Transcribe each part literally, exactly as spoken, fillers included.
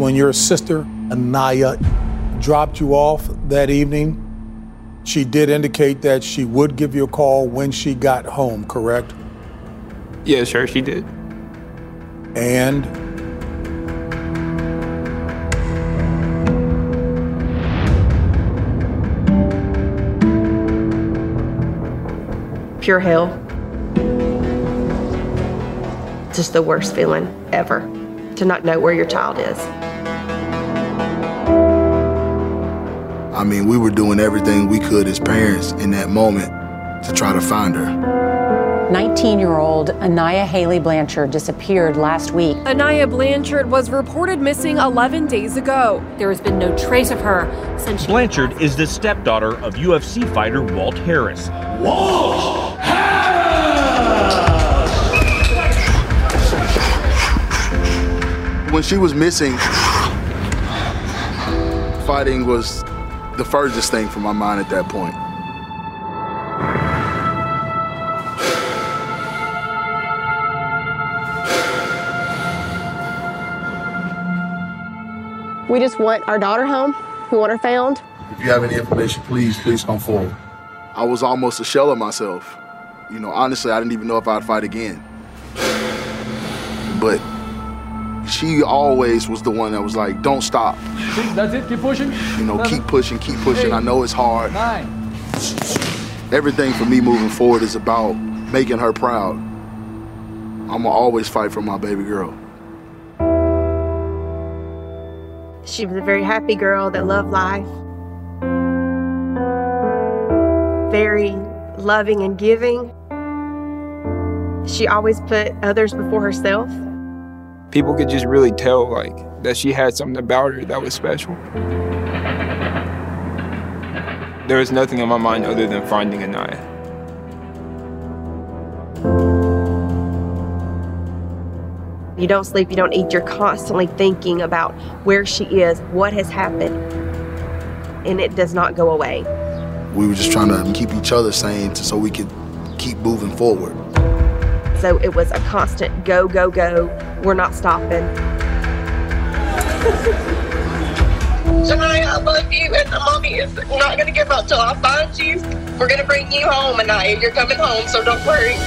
When your sister, Anaya, dropped you off that evening, she did indicate that she would give you a call when she got home, correct? Yeah, sure, she did. And? Pure hell. Just the worst feeling ever, to not know where your child is. I mean, we were doing everything we could as parents in that moment to try to find her. nineteen-year-old Anaya Haley Blanchard disappeared last week. Anaya Blanchard was reported missing eleven days ago. There has been no trace of her since she... Blanchard is the stepdaughter of U F C fighter Walt Harris. Walt Harris! When she was missing, fighting was the furthest thing from my mind at that point. We just want our daughter home. We want her found. If you have any information, please, please come forward. I was almost a shell of myself. You know, honestly, I didn't even know if I'd fight again. But she always was the one that was like, don't stop. That's it, keep pushing. You know, Seven, keep pushing, keep pushing. Eight, I know it's hard. Nine. Everything for me moving forward is about making her proud. I'm gonna always fight for my baby girl. She was a very happy girl that loved life. Very loving and giving. She always put others before herself. People could just really tell, like, that she had something about her that was special. There was nothing in my mind other than finding Anaya. You don't sleep, you don't eat, you're constantly thinking about where she is, what has happened, and it does not go away. We were just trying to keep each other sane so we could keep moving forward. So it was a constant go, go, go. We're not stopping. Anaya, I love you, and mommy is not going to give up till I find you. We're going to bring you home, Anaya. You're coming home, so don't worry.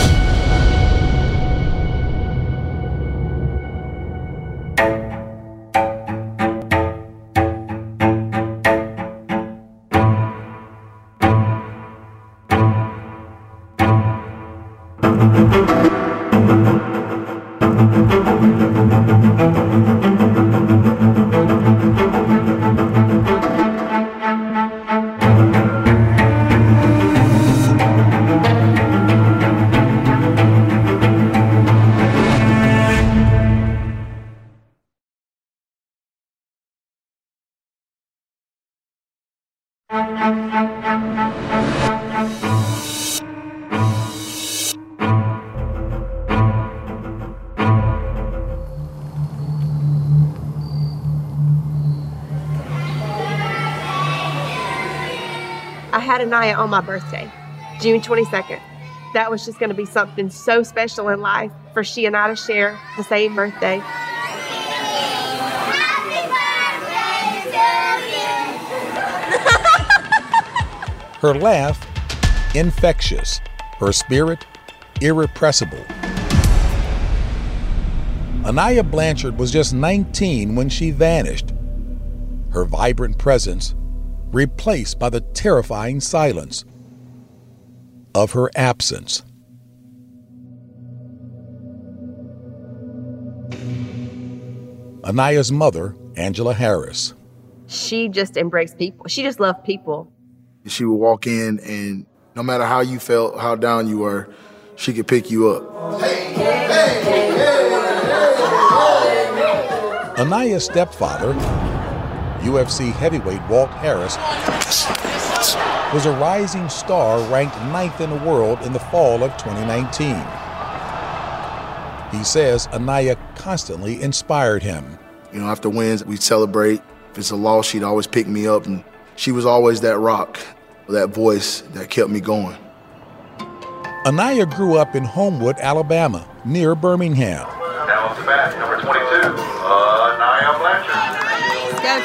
I had Anaya on my birthday, June twenty-second. That was just going to be something so special in life for she and I to share the same birthday. Her laugh, infectious. Her spirit, irrepressible. Anaya Blanchard was just nineteen when she vanished. Her vibrant presence replaced by the terrifying silence of her absence. Anaya's mother, Angela Harris. She just embraced people. She just loved people. She would walk in, and no matter how you felt, how down you were, she could pick you up. Hey, hey, hey, hey. Anaya's stepfather, U F C heavyweight Walt Harris, was a rising star ranked ninth in the world in the fall of twenty nineteen. He says Anaya constantly inspired him. You know, after wins, we'd celebrate. If it's a loss, she'd always pick me up, and she was always that rock, that voice that kept me going. Anaya grew up in Homewood, Alabama, near Birmingham. Now off the bat, number twenty-two, Anaya Blanchard.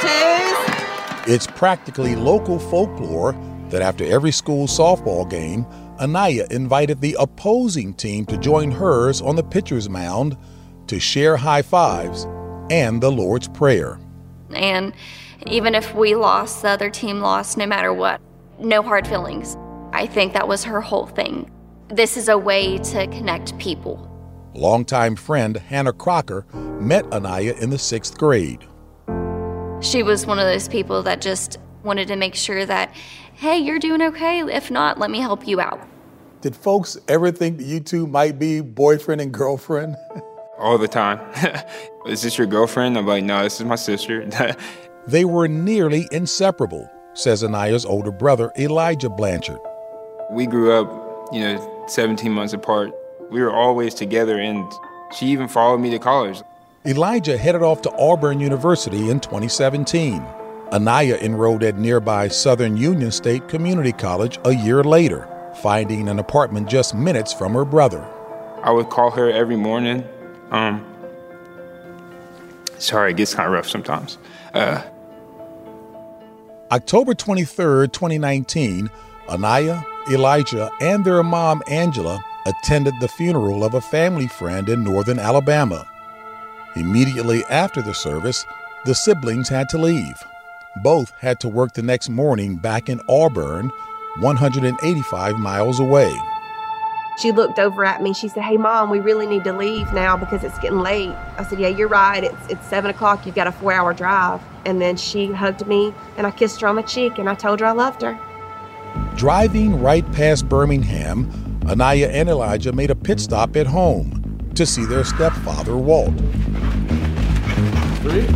twos. It's practically local folklore that after every school softball game, Anaya invited the opposing team to join hers on the pitcher's mound to share high fives and the Lord's Prayer. And even if we lost, the other team lost, no matter what, no hard feelings. I think that was her whole thing. This is a way to connect people. Longtime friend Hannah Crocker met Anaya in the sixth grade. She was one of those people that just wanted to make sure that, hey, you're doing okay. If not, let me help you out. Did folks ever think that you two might be boyfriend and girlfriend? All the time. Is this your girlfriend? I'm like, no, this is my sister. They were nearly inseparable, says Anaya's older brother, Elijah Blanchard. We grew up, you know, seventeen months apart. We were always together, and she even followed me to college. Elijah headed off to Auburn University in twenty seventeen. Anaya enrolled at nearby Southern Union State Community College a year later, finding an apartment just minutes from her brother. I would call her every morning. Um, sorry, it gets kind of rough sometimes. Uh, October twenty-third, twenty nineteen, Anaya, Elijah, and their mom, Angela, attended the funeral of a family friend in northern Alabama. Immediately after the service, the siblings had to leave. Both had to work the next morning back in Auburn, one hundred eighty-five miles away. She looked over at me. She said, hey, Mom, we really need to leave now because it's getting late. I said, yeah, you're right. It's it's seven o'clock. You've got a four-hour drive. And then she hugged me, and I kissed her on the cheek, and I told her I loved her. Driving right past Birmingham, Anaya and Elijah made a pit stop at home to see their stepfather, Walt. Three.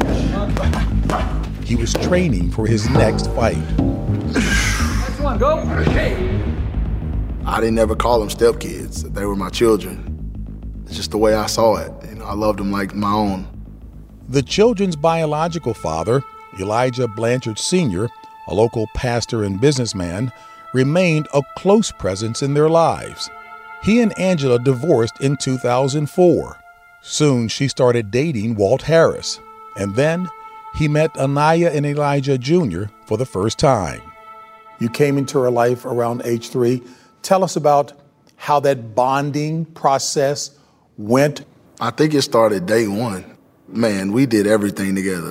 He was training for his next fight. Next one, go. Hey. I didn't ever call them stepkids. They were my children. It's just the way I saw it. You know, I loved them like my own. The children's biological father, Elijah Blanchard Senior, a local pastor and businessman, remained a close presence in their lives. He and Angela divorced in two thousand four. Soon she started dating Walt Harris, and then he met Anaya and Elijah Junior for the first time. You came into her life around age three. Tell us about how that bonding process went. I think it started day one. Man, we did everything together.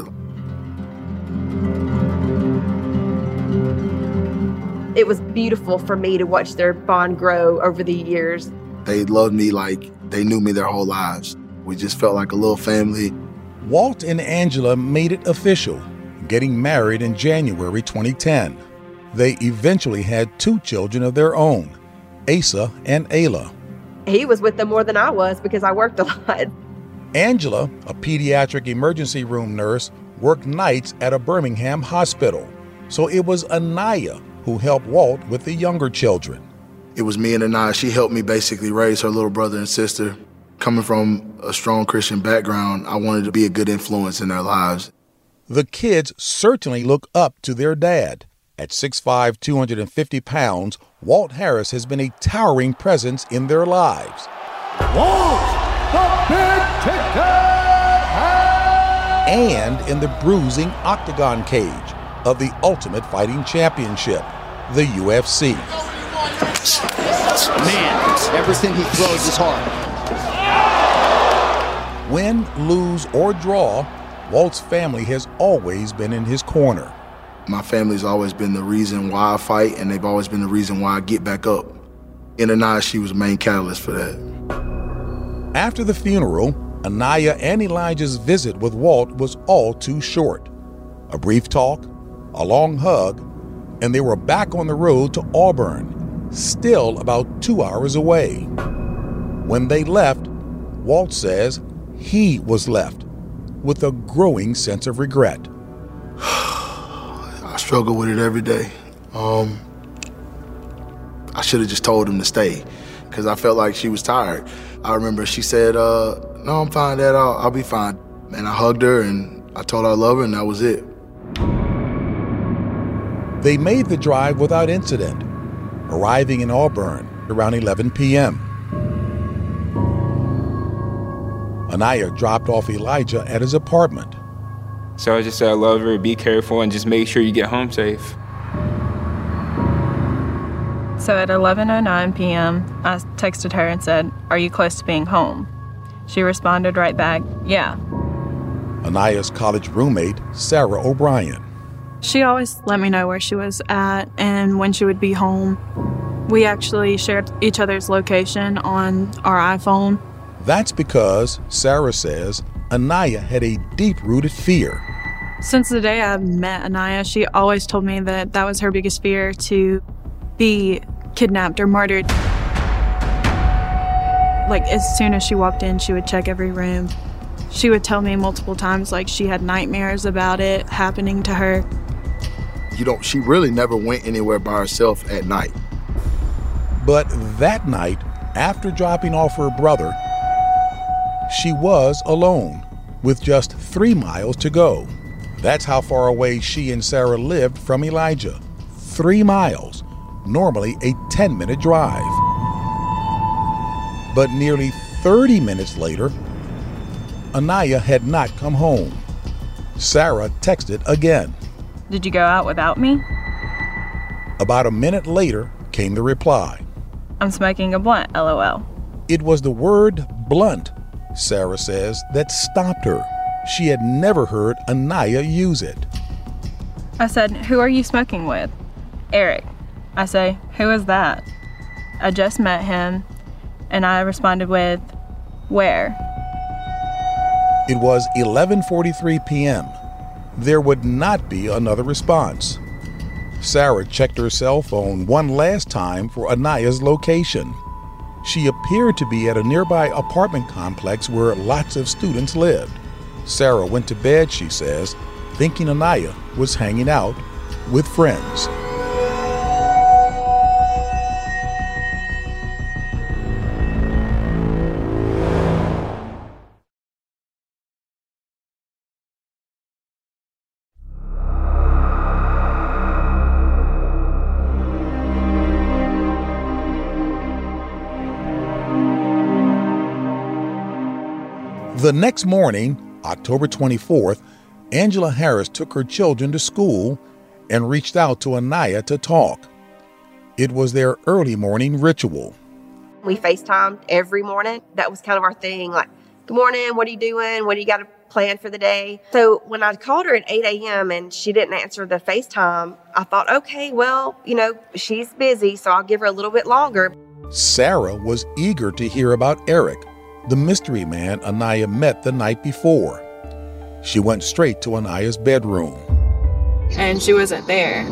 It was beautiful for me to watch their bond grow over the years. They loved me like they knew me their whole lives. We just felt like a little family. Walt and Angela made it official, getting married in January twenty ten. They eventually had two children of their own, Asa and Ayla. He was with them more than I was because I worked a lot. Angela, a pediatric emergency room nurse, worked nights at a Birmingham hospital. So it was Anaya who helped Walt with the younger children. It was me and Anaya. She helped me basically raise her little brother and sister. Coming from a strong Christian background, I wanted to be a good influence in their lives. The kids certainly look up to their dad. At six foot five, two hundred fifty pounds, Walt Harris has been a towering presence in their lives. Walt, the big ticket! And in the bruising octagon cage of the Ultimate Fighting Championship, the U F C. Man, everything he throws is hard. Win, lose, or draw, Walt's family has always been in his corner. My family's always been the reason why I fight, and they've always been the reason why I get back up. In Anaya, she was the main catalyst for that. After the funeral, Anaya and Elijah's visit with Walt was all too short. A brief talk, a long hug, and they were back on the road to Auburn, still about two hours away. When they left, Walt says he was left with a growing sense of regret. I struggle with it every day. Um, I should have just told him to stay because I felt like she was tired. I remember she said, uh, no, I'm fine, Dad, I'll, I'll be fine. And I hugged her and I told her I love her, and that was it. They made the drive without incident, arriving in Auburn around eleven p.m. Anaya dropped off Elijah at his apartment. So I just said I love her, be careful, and just make sure you get home safe. So at eleven oh nine p.m., I texted her and said, "Are you close to being home?" She responded right back, "Yeah." Aniya's college roommate, Sarah O'Brien. She always let me know where she was at and when she would be home. We actually shared each other's location on our iPhone. That's because, Sarah says, Aniya had a deep-rooted fear. Since the day I met Aniya, she always told me that that was her biggest fear, to be kidnapped or murdered. Like, as soon as she walked in, she would check every room. She would tell me multiple times, like, she had nightmares about it happening to her. You know, she really never went anywhere by herself at night. But that night, after dropping off her brother, she was alone, with just three miles to go. That's how far away she and Sarah lived from Elijah. Three miles, normally a ten-minute drive. But nearly thirty minutes later, Aniya had not come home. Sarah texted again. "Did you go out without me?" About a minute later came the reply. "I'm smoking a blunt, LOL." It was the word blunt, Sarah says, that stopped her. She had never heard Aniya use it. I said, "Who are you smoking with?" "Eric." I say, "Who is that?" "I just met him." And I responded with, "Where?" It was eleven forty-three p.m. There would not be another response. Sarah checked her cell phone one last time for Aniya's location. She appeared to be at a nearby apartment complex where lots of students lived. Sarah went to bed, she says, thinking Aniya was hanging out with friends. The next morning, October twenty-fourth, Angela Harris took her children to school and reached out to Aniya to talk. It was their early morning ritual. We FaceTimed every morning. That was kind of our thing, like, "Good morning, what are you doing? What do you got planned for the day?" So when I called her at eight a.m. and she didn't answer the FaceTime, I thought, okay, well, you know, she's busy, so I'll give her a little bit longer. Sarah was eager to hear about Eric, the mystery man Aniya met the night before. She went straight to Aniya's bedroom. And she wasn't there.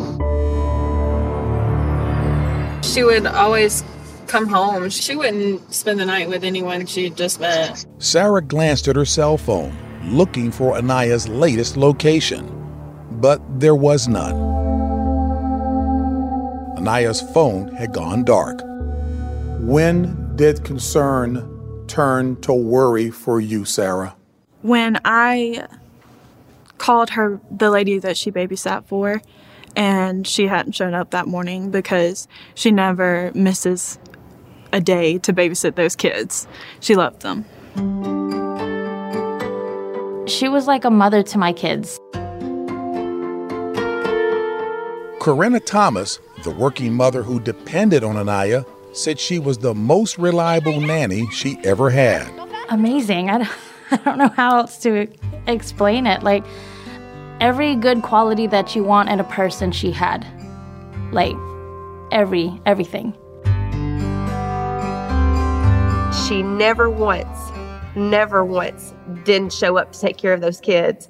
She would always come home. She wouldn't spend the night with anyone she had just met. Sarah glanced at her cell phone, looking for Aniya's latest location, but there was none. Aniya's phone had gone dark. When did concern turn to worry for you, Sarah? When I called her, the lady that she babysat for, and she hadn't shown up that morning because she never misses a day to babysit those kids. She loved them. She was like a mother to my kids. Corinna Thomas, the working mother who depended on Aniya, said she was the most reliable nanny she ever had. Amazing. I don't, I don't know how else to explain it. Like, every good quality that you want in a person, she had. Like, every, everything. She never once, never once didn't show up to take care of those kids.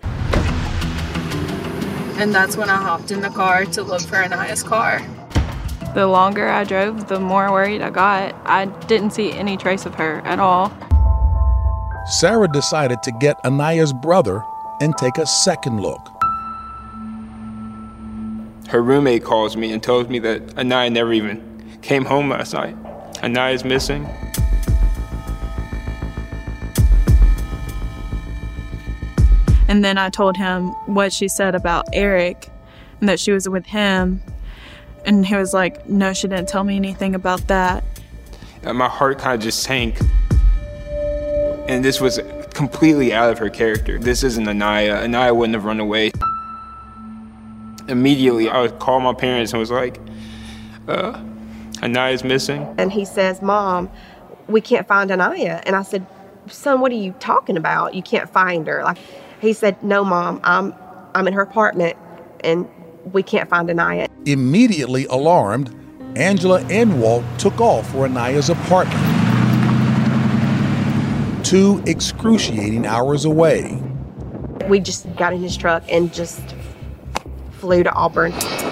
And that's when I hopped in the car to look for Aniya's car. The longer I drove, the more worried I got. I didn't see any trace of her at all. Sarah decided to get Aniya's brother and take a second look. Her roommate calls me and tells me that Aniya never even came home last night. Aniya's missing. And then I told him what she said about Eric and that she was with him. And he was like, "No, she didn't tell me anything about that." And my heart kind of just sank. And this was completely out of her character. This isn't Anaya. Anaya wouldn't have run away. Immediately, I would call my parents and was like, uh, Anaya's missing. And he says, Mom, we can't find Anaya. And I said, son, what are you talking about? You can't find her. Like, he said, no, Mom, I'm, I'm in her apartment and we can't find Anaya. Immediately alarmed, Angela and Walt took off for Anaya's apartment. Two excruciating hours away. We just got in his truck and just flew to Auburn.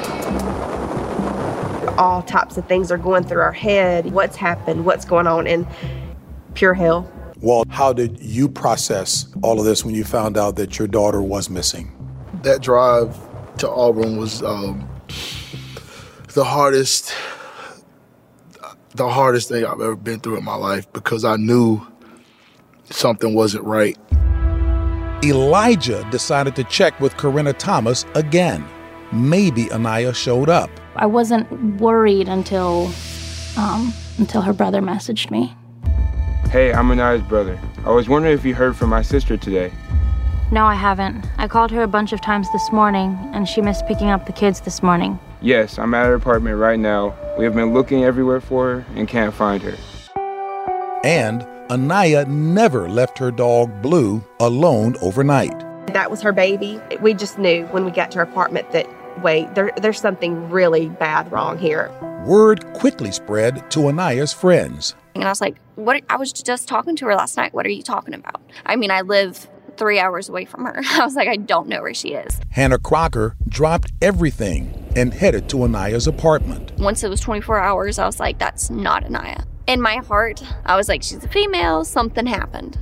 All types of things are going through our head. What's happened? What's going on? And pure hell. Walt, how did you process all of this when you found out that your daughter was missing? That drive to Auburn was um, the hardest, the hardest thing I've ever been through in my life because I knew something wasn't right. Elijah decided to check with Corinna Thomas again. Maybe Anaya showed up. I wasn't worried until, um, until her brother messaged me. Hey, I'm Anaya's brother. I was wondering if you heard from my sister today. No, I haven't. I called her a bunch of times this morning, and she missed picking up the kids this morning. Yes, I'm at her apartment right now. We have been looking everywhere for her and can't find her. And Anaya never left her dog Blue alone overnight. That was her baby. We just knew when we got to her apartment that, wait, there, there's something really bad wrong here. Word quickly spread to Anaya's friends. And I was like, what? I was just talking to her last night. What are you talking about? I mean, I live three hours away from her. I was like, I don't know where she is. Hannah Crocker dropped everything and headed to Anaya's apartment. Once it was twenty-four hours, I was like, that's not Anaya. In my heart, I was like, she's a female, something happened.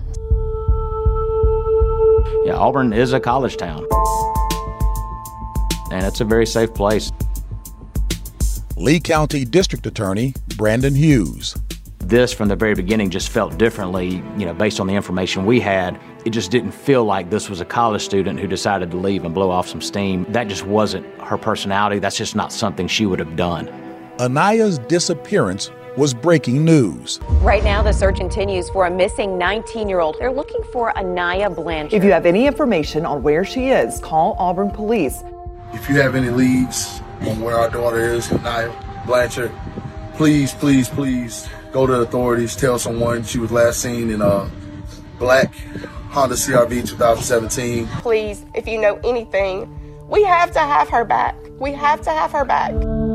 Yeah, Auburn is a college town. And it's a very safe place. Lee County District Attorney Brandon Hughes. This, from the very beginning, just felt differently, you know, based on the information we had. It just didn't feel like this was a college student who decided to leave and blow off some steam. That just wasn't her personality. That's just not something she would have done. Anaya's disappearance was breaking news. Right now, the search continues for a missing nineteen-year-old. They're looking for Anaya Blanchard. If you have any information on where she is, call Auburn Police. If you have any leads on where our daughter is, Anaya Blanchard, please, please, please go to the authorities. Tell someone she was last seen in a black Honda C R V twenty seventeen. Please, if you know anything, we have to have her back. We have to have her back.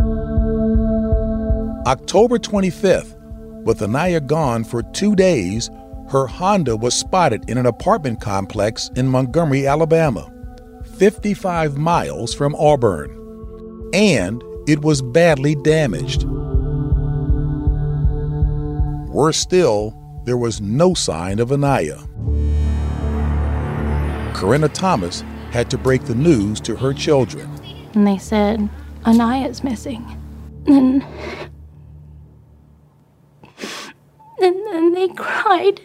October twenty-fifth, with Anaya gone for two days, her Honda was spotted in an apartment complex in Montgomery, Alabama, fifty-five miles from Auburn. And it was badly damaged. Worse still, there was no sign of Anaya. Corinna Thomas had to break the news to her children. And they said, Anaya's missing. And, and then they cried.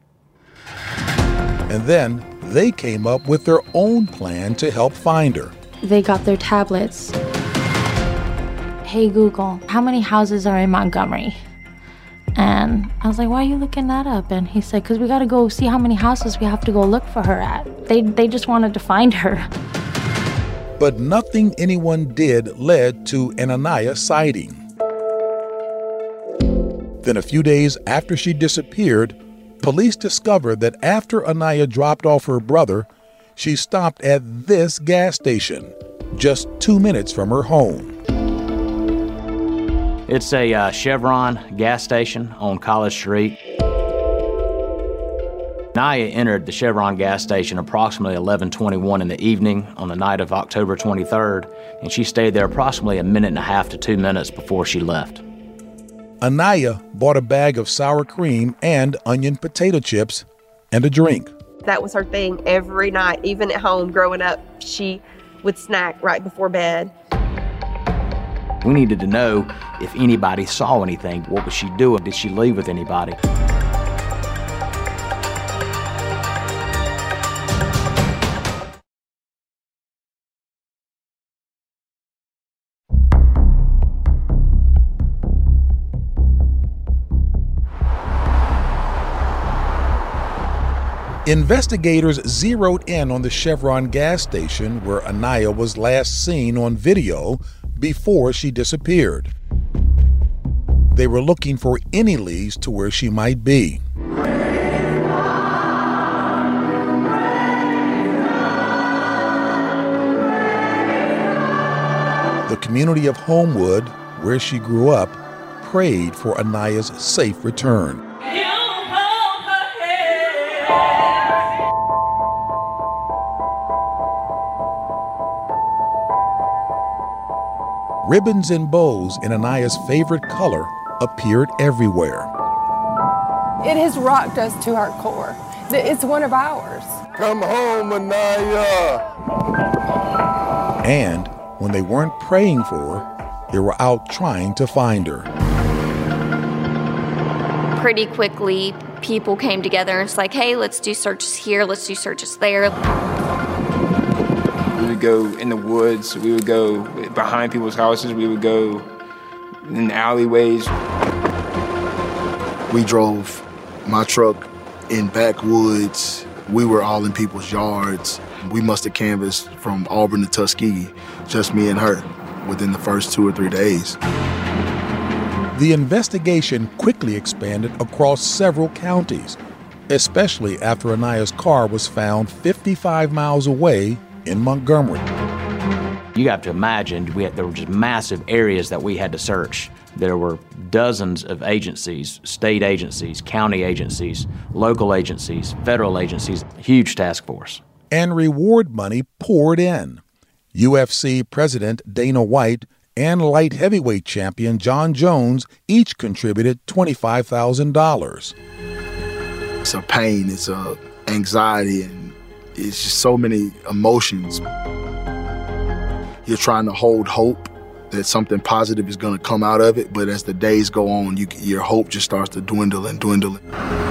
And then they came up with their own plan to help find her. They got their tablets. Hey Google, how many houses are in Montgomery? And I was like, why are you looking that up? And he said, because we got to go see how many houses we have to go look for her at. They, they just wanted to find her. But nothing anyone did led to an Anaya sighting. Then a few days after she disappeared, police discovered that after Anaya dropped off her brother, she stopped at this gas station, just two minutes from her home. It's a uh, Chevron gas station on College Street. Anaya entered the Chevron gas station approximately eleven twenty-one in the evening on the night of October twenty-third, and she stayed there approximately a minute and a half to two minutes before she left. Anaya bought a bag of sour cream and onion potato chips and a drink. That was her thing every night. Even at home growing up, she would snack right before bed. We needed to know if anybody saw anything. What was she doing? Did she leave with anybody? Investigators zeroed in on the Chevron gas station where Anaya was last seen on video before she disappeared. They were looking for any leads to where she might be. The community of Homewood, where she grew up, prayed for Anaya's safe return. Ribbons and bows in Anaya's favorite color appeared everywhere. It has rocked us to our core. It's one of ours. Come home, Anaya! And when they weren't praying for her, they were out trying to find her. Pretty quickly, people came together and it's like, hey, let's do searches here, let's do searches there. We would go in the woods, we would go behind people's houses, we would go in the alleyways. We drove my truck in backwoods. We were all in people's yards. We must have canvassed from Auburn to Tuskegee, just me and her, within the first two or three days. The investigation quickly expanded across several counties, especially after Anaya's car was found fifty-five miles away in Montgomery. You have to imagine we had, there were just massive areas that we had to search. There were dozens of agencies, state agencies, county agencies, local agencies, federal agencies, huge task force. And reward money poured in. U F C President Dana White and light heavyweight champion John Jones each contributed twenty-five thousand dollars. It's a pain, it's a anxiety, and it's just so many emotions. You're trying to hold hope that something positive is going to come out of it, but as the days go on, you, your hope just starts to dwindle and dwindle.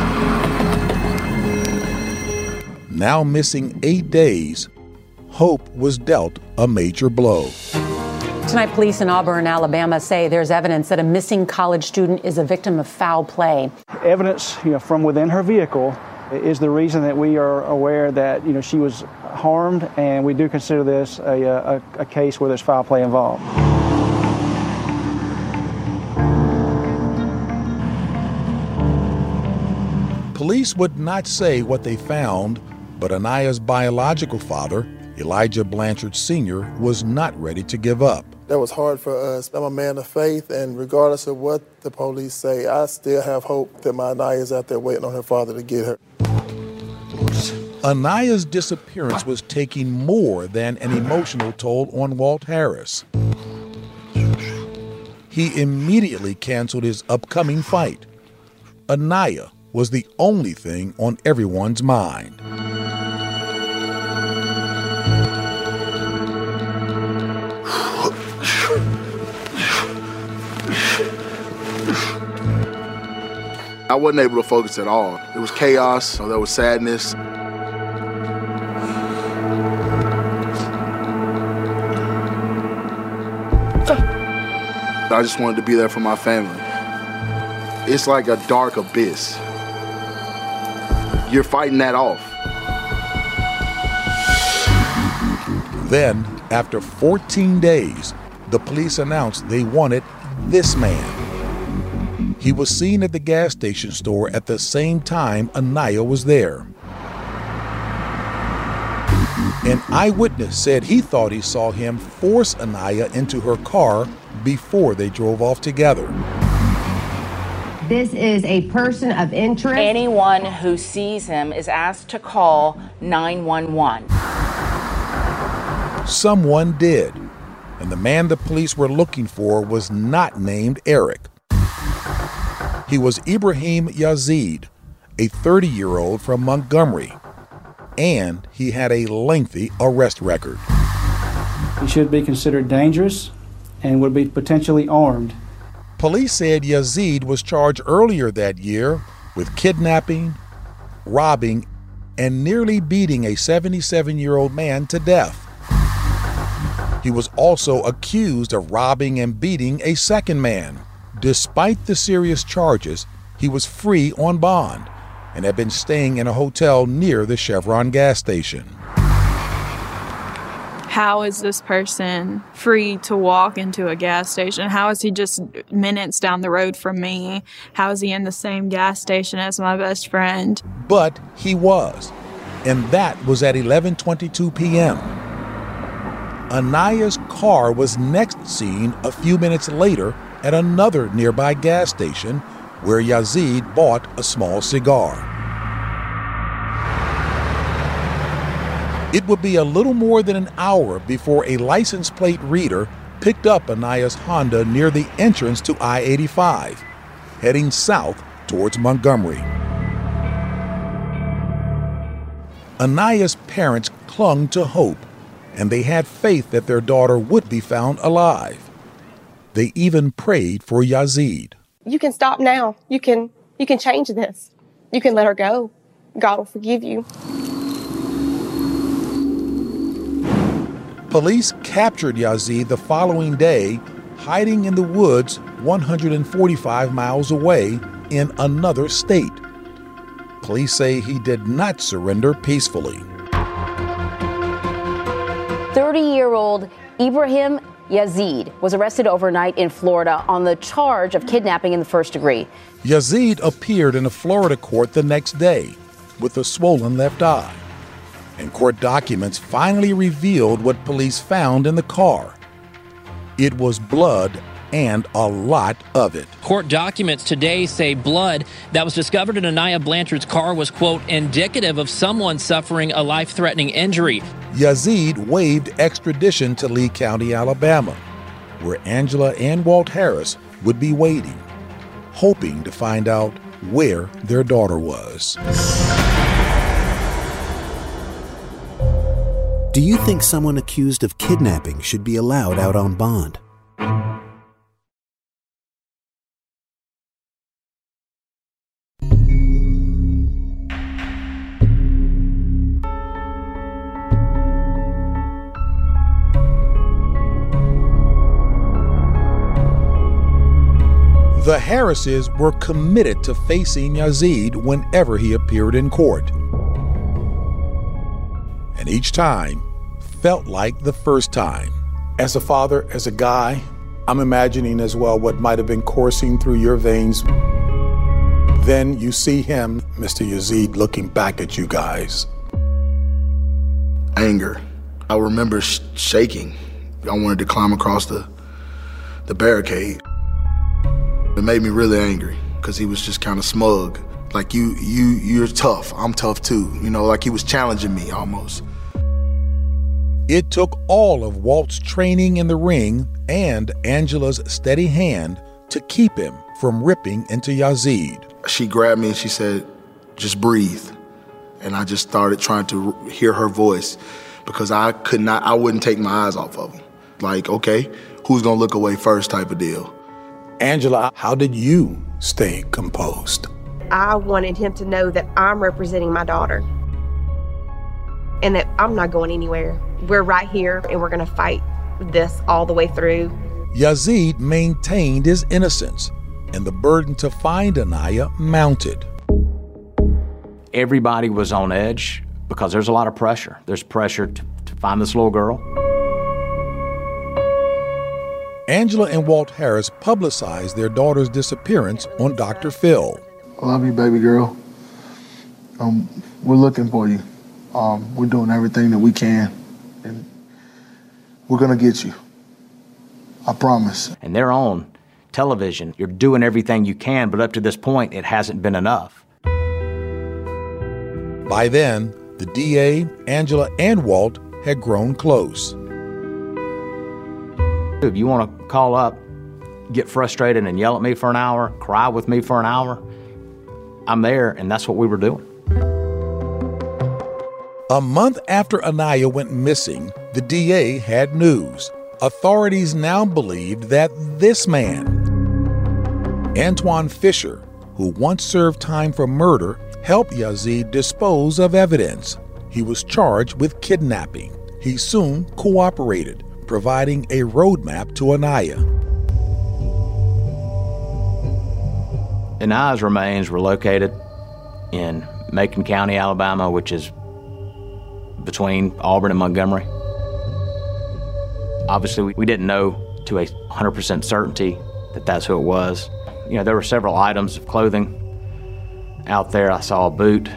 Now missing eight days, Hope was dealt a major blow. Tonight, police in Auburn, Alabama say there's evidence that a missing college student is a victim of foul play. Evidence, you know, from within her vehicle is the reason that we are aware that, you know, she was harmed, and we do consider this a, a, a case where there's foul play involved. Police would not say what they found, but Anaya's biological father, Elijah Blanchard Senior, was not ready to give up. That was hard for us. I'm a man of faith, and regardless of what the police say, I still have hope that my Anaya's out there waiting on her father to get her. Anaya's disappearance was taking more than an emotional toll on Walt Harris. He immediately canceled his upcoming fight. Anaya was the only thing on everyone's mind. I wasn't able to focus at all. It was chaos, so there was sadness. I just wanted to be there for my family. It's like a dark abyss. You're fighting that off. Then, after fourteen days, the police announced they wanted this man. He was seen at the gas station store at the same time Anaya was there. An eyewitness said he thought he saw him force Anaya into her car before they drove off together. This is a person of interest. Anyone who sees him is asked to call nine one one. Someone did, and the man the police were looking for was not named Eric. He was Ibrahim Yazid, a thirty-year-old from Montgomery, and he had a lengthy arrest record. He should be considered dangerous and would be potentially armed. Police said Yazid was charged earlier that year with kidnapping, robbing, and nearly beating a seventy-seven-year-old man to death. He was also accused of robbing and beating a second man. Despite the serious charges, he was free on bond, and had been staying in a hotel near the Chevron gas station. How is this person free to walk into a gas station? How is he just minutes down the road from me? How is he in the same gas station as my best friend? But he was, and that was at eleven twenty-two p.m. Anaya's car was next seen a few minutes later at another nearby gas station where Yazid bought a small cigar. It would be a little more than an hour before a license plate reader picked up Anaya's Honda near the entrance to I eighty-five, heading south towards Montgomery. Anaya's parents clung to hope, and they had faith that their daughter would be found alive. They even prayed for Yazid. You can stop now. You can, you can change this. You can let her go. God will forgive you. Police captured Yazid the following day, hiding in the woods one hundred forty-five miles away in another state. Police say he did not surrender peacefully. thirty-year-old Ibrahim Yazid was arrested overnight in Florida on the charge of kidnapping in the first degree. Yazid appeared in a Florida court the next day with a swollen left eye. And court documents finally revealed what police found in the car. It was blood and a lot of it. Court documents today say blood that was discovered in Anaya Blanchard's car was, quote, indicative of someone suffering a life-threatening injury. Yazid waived extradition to Lee County, Alabama, where Angela and Walt Harris would be waiting, hoping to find out where their daughter was. Do you think someone accused of kidnapping should be allowed out on bond? The Harrises were committed to facing Yazid whenever he appeared in court. And each time felt like the first time. As a father, as a guy, I'm imagining as well what might have been coursing through your veins. Then you see him, Mister Yazid, looking back at you guys. Anger. I remember sh- shaking. I wanted to climb across the, the barricade. It made me really angry because he was just kind of smug. Like, you, you, you're tough. I'm tough too. You know, like he was challenging me almost. It took all of Walt's training in the ring and Angela's steady hand to keep him from ripping into Yazid. She grabbed me and she said, just breathe. And I just started trying to hear her voice because I could not, I wouldn't take my eyes off of him. Like, okay, who's gonna look away first type of deal. Angela, how did you stay composed? I wanted him to know that I'm representing my daughter and that I'm not going anywhere. We're right here and we're gonna fight this all the way through. Yazid maintained his innocence and the burden to find Anaya mounted. Everybody was on edge because there's a lot of pressure. There's pressure to, to find this little girl. Angela and Walt Harris publicized their daughter's disappearance on Doctor Phil. I love you, baby girl. Um, we're looking for you. Um, we're doing everything that we can, and we're gonna get you. I promise. And they're on television. You're doing everything you can, but up to this point, it hasn't been enough. By then, the D A, Angela, and Walt had grown close. If you want to call up, get frustrated and yell at me for an hour, cry with me for an hour, I'm there, and that's what we were doing. A month after Anaya went missing, the D A had news. Authorities now believed that this man, Antoine Fisher, who once served time for murder, helped Yazid dispose of evidence. He was charged with kidnapping. He soon cooperated, providing a roadmap to Anaya. Anaya's remains were located in Macon County, Alabama, which is between Auburn and Montgomery. Obviously, we, we didn't know to a one hundred percent certainty that that's who it was. You know, there were several items of clothing out there. I saw a boot.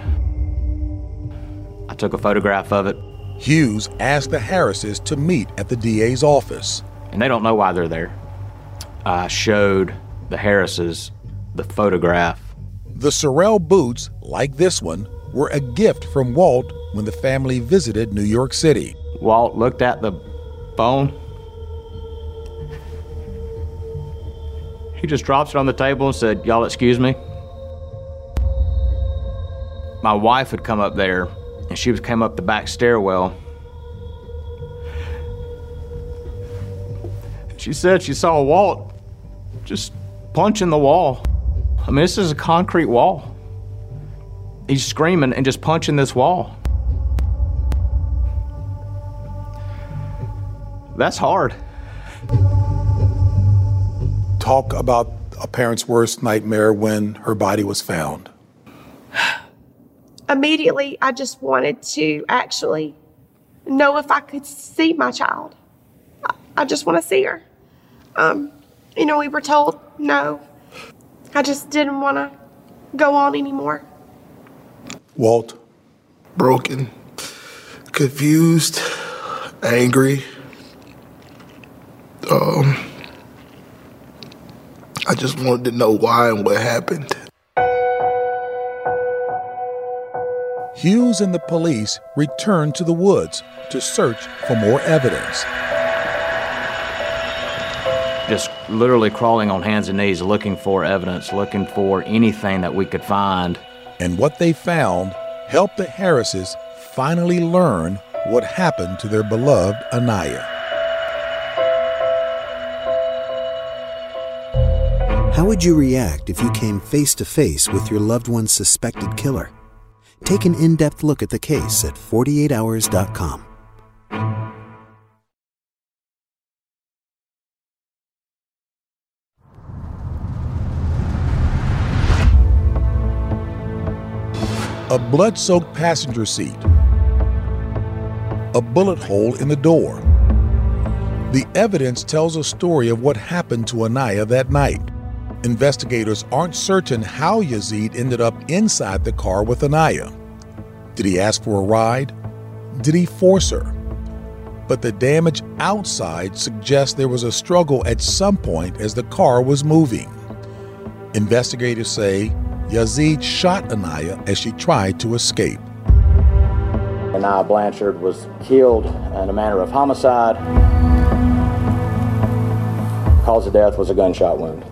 I took a photograph of it. Hughes asked the Harrises to meet at the D A's office. And they don't know why they're there. I showed the Harrises the photograph. The Sorrell boots, like this one, were a gift from Walt when the family visited New York City. Walt looked at the phone. He just drops it on the table and said, "Y'all excuse me." My wife had come up there, and she came up the back stairwell. She said she saw Walt just punching the wall. I mean, this is a concrete wall. He's screaming and just punching this wall. That's hard. Talk about a parent's worst nightmare when her body was found. Immediately, I just wanted to actually know if I could see my child. I, I just want to see her. Um, you know, we were told no. I just didn't want to go on anymore. Walt? Broken, confused, angry. Um, I just wanted to know why and what happened. Hughes and the police returned to the woods to search for more evidence. Just literally crawling on hands and knees, looking for evidence, looking for anything that we could find. And what they found helped the Harrises finally learn what happened to their beloved Anaya. How would you react if you came face to face with your loved one's suspected killer? Take an in-depth look at the case at forty-eight hours dot com. A blood-soaked passenger seat. A bullet hole in the door. The evidence tells a story of what happened to Anaya that night. Investigators aren't certain how Yazid ended up inside the car with Anaya. Did he ask for a ride? Did he force her? But the damage outside suggests there was a struggle at some point as the car was moving. Investigators say Yazid shot Anaya as she tried to escape. Anaya Blanchard was killed in a manner of homicide. Cause of death was a gunshot wound.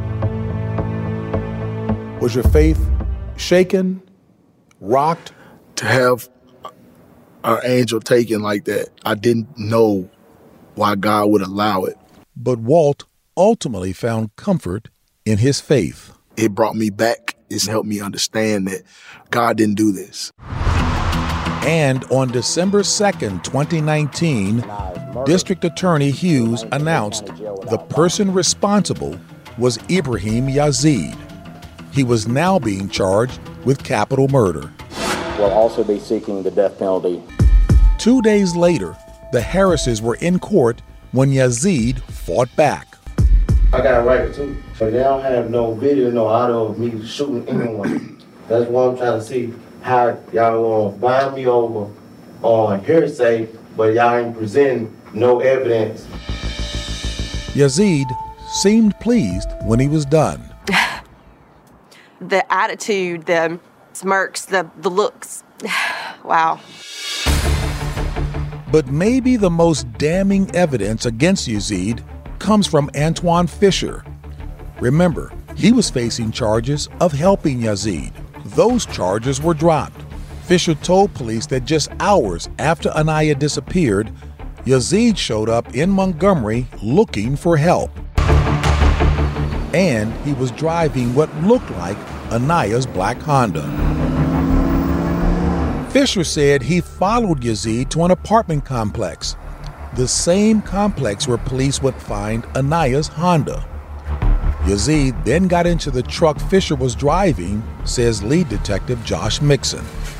Was your faith shaken, rocked? To have our angel taken like that, I didn't know why God would allow it. But Walt ultimately found comfort in his faith. It brought me back. It's helped me understand that God didn't do this. And on December second, twenty nineteen, District Attorney Hughes announced the person responsible was Ibrahim Yazid. He was now being charged with capital murder. Will also be seeking the death penalty. Two days later, the Harrises were in court when Yazid fought back. I got a record too, but they don't have no video, no audio of me shooting anyone. That's what I'm trying to see, how y'all gonna bind me over on hearsay, but y'all ain't presenting no evidence. Yazid seemed pleased when he was done. The attitude, the smirks, the, the looks. Wow. But maybe the most damning evidence against Yazid comes from Antoine Fisher. Remember, he was facing charges of helping Yazid. Those charges were dropped. Fisher told police that just hours after Anaya disappeared, Yazid showed up in Montgomery looking for help. And he was driving what looked like Anaya's black Honda. Fisher said he followed Yazid to an apartment complex, the same complex where police would find Anaya's Honda. Yazid then got into the truck Fisher was driving, says lead detective Josh Mixon.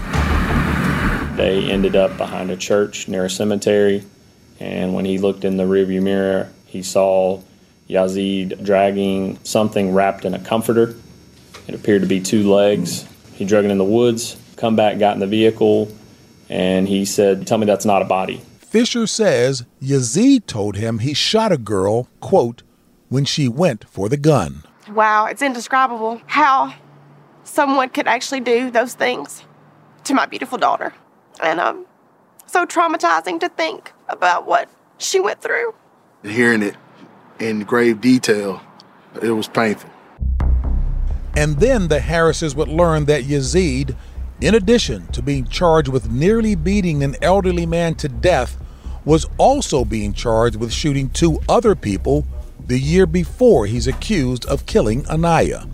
They ended up behind a church near a cemetery, and when he looked in the rearview mirror, he saw Yazid dragging something wrapped in a comforter. It appeared to be two legs. He drug it in the woods, come back, got in the vehicle, and he said, "Tell me that's not a body." Fisher says Yazid told him he shot a girl, quote, when she went for the gun. Wow, it's indescribable how someone could actually do those things to my beautiful daughter. And um, so traumatizing to think about what she went through. Hearing it in grave detail, it was painful. And then the Harrises would learn that Yazid, in addition to being charged with nearly beating an elderly man to death, was also being charged with shooting two other people the year before he's accused of killing Anaya.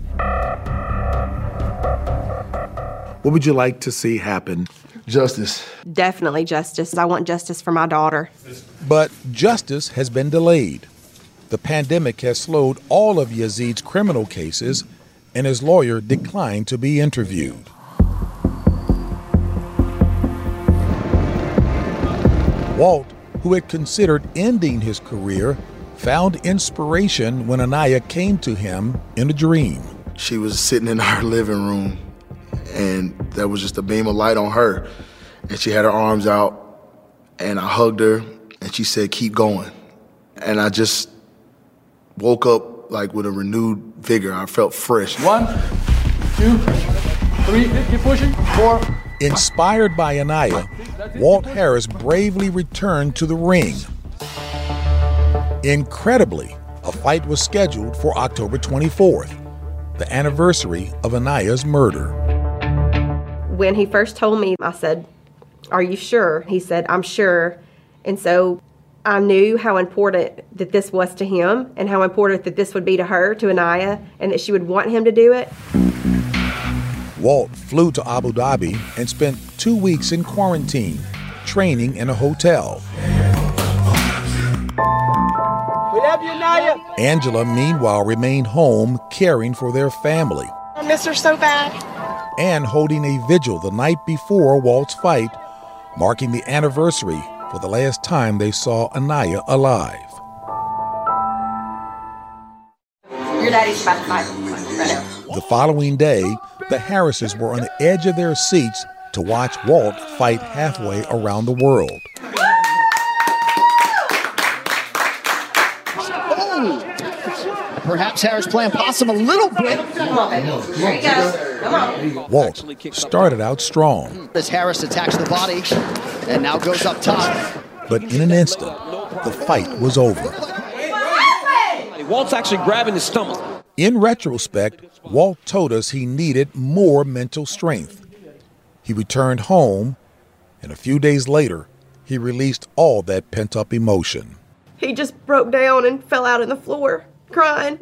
What would you like to see happen? Justice. Definitely justice. I want justice for my daughter. But justice has been delayed. The pandemic has slowed all of Yazid's criminal cases, and his lawyer declined to be interviewed. Walt, who had considered ending his career, found inspiration when Anaya came to him in a dream. She was sitting in our living room, and there was just a beam of light on her, and she had her arms out, and I hugged her, and she said, "Keep going." And I just woke up like with a renewed vigor. I felt fresh. One, two, three, keep pushing, four. Inspired by Anaya, Walt Harris bravely returned to the ring. Incredibly, a fight was scheduled for October twenty-fourth, the anniversary of Anaya's murder. When he first told me, I said, "Are you sure?" He said, "I'm sure." And so I knew how important that this was to him and how important that this would be to her, to Anaya, and that she would want him to do it. Walt flew to Abu Dhabi and spent two weeks in quarantine, training in a hotel. We love you, Anaya. Angela, meanwhile, remained home caring for their family I miss her so bad. and holding a vigil the night before Walt's fight, marking the anniversary for the last time they saw Anaya alive. Your daddy's about to fight right now. The following day, the Harrises were on the edge of their seats to watch Walt fight halfway around the world. Oh. Perhaps Harris playing possum a little bit. Come on, baby. There you go. Come on. Walt started out strong. As Harris attacks the body and now goes up top. But in an instant, the fight was over. Walt's actually grabbing his stomach. In retrospect, Walt told us he needed more mental strength. He returned home, and a few days later, he released all that pent-up emotion. He just broke down and fell out on the floor, crying.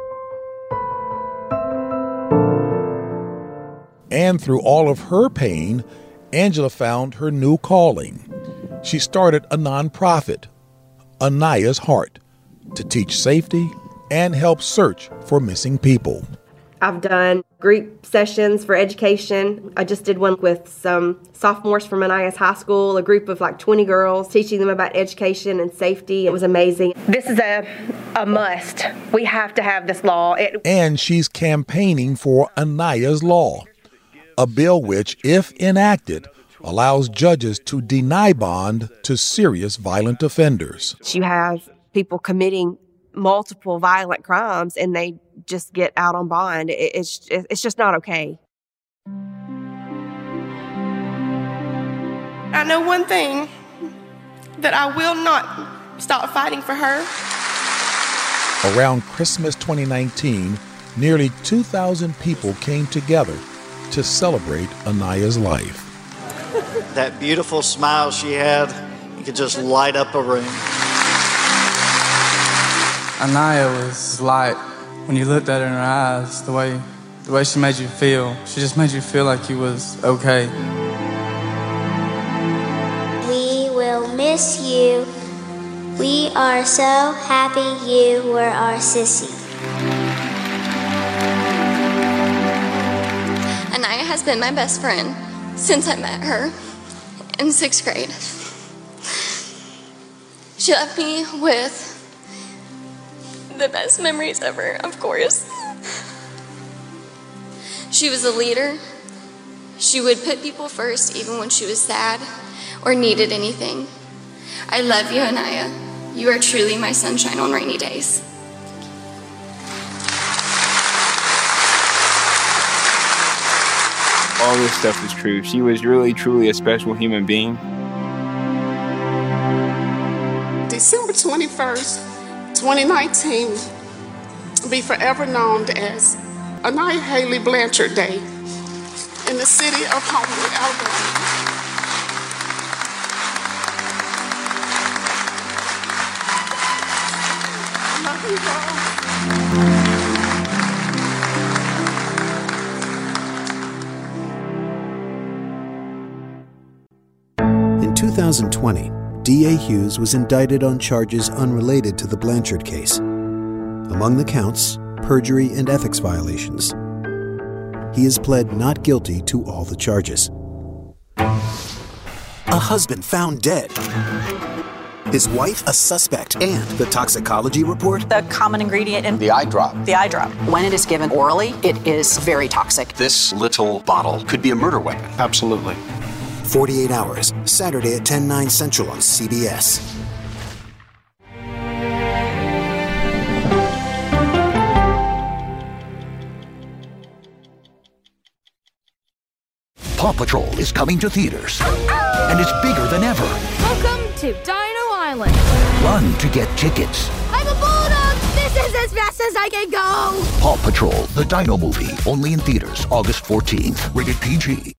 And through all of her pain, Angela found her new calling. She started a nonprofit, Anaya's Heart, to teach safety and help search for missing people. I've done group sessions for education. I just did one with some sophomores from Anaya's high school, a group of like twenty girls, teaching them about education and safety. It was amazing. This is a, a must. We have to have this law. It- and she's campaigning for Anaya's Law, a bill which, if enacted, allows judges to deny bond to serious violent offenders. You have people committing multiple violent crimes and they just get out on bond. It's it's just not okay. I know one thing, that I will not stop fighting for her. Around Christmas twenty nineteen, nearly two thousand people came together to celebrate Anaya's life. That beautiful smile she had, you could just light up a room. Anaya was light. When you looked at her in her eyes, the way the way she made you feel, she just made you feel like you was okay. We will miss you. We are so happy you were our sissy. Anaya has been my best friend since I met her in sixth grade. She left me with the best memories ever, of course. She was a leader. She would put people first even when she was sad or needed anything. I love you, Anaya. You are truly my sunshine on rainy days. All this stuff is true. She was really, truly a special human being. December twenty-first, twenty nineteen will be forever known as Anaya Haley Blanchard Day in the city of Homewood, Alabama. Love you In two thousand twenty, D A Hughes was indicted on charges unrelated to the Blanchard case. Among the counts, perjury and ethics violations. He has pled not guilty to all the charges. A husband found dead. His wife a suspect. And the toxicology report? The common ingredient in the eye drop. The eye drop. When it is given orally, it is very toxic. This little bottle could be a murder weapon. Absolutely. forty-eight hours, Saturday at ten, nine Central on C B S. Paw Patrol is coming to theaters, and it's bigger than ever. Welcome to Dino Island. Run to get tickets. I'm a bulldog. This is as fast as I can go. Paw Patrol, the Dino movie, only in theaters August fourteenth. Rated P G.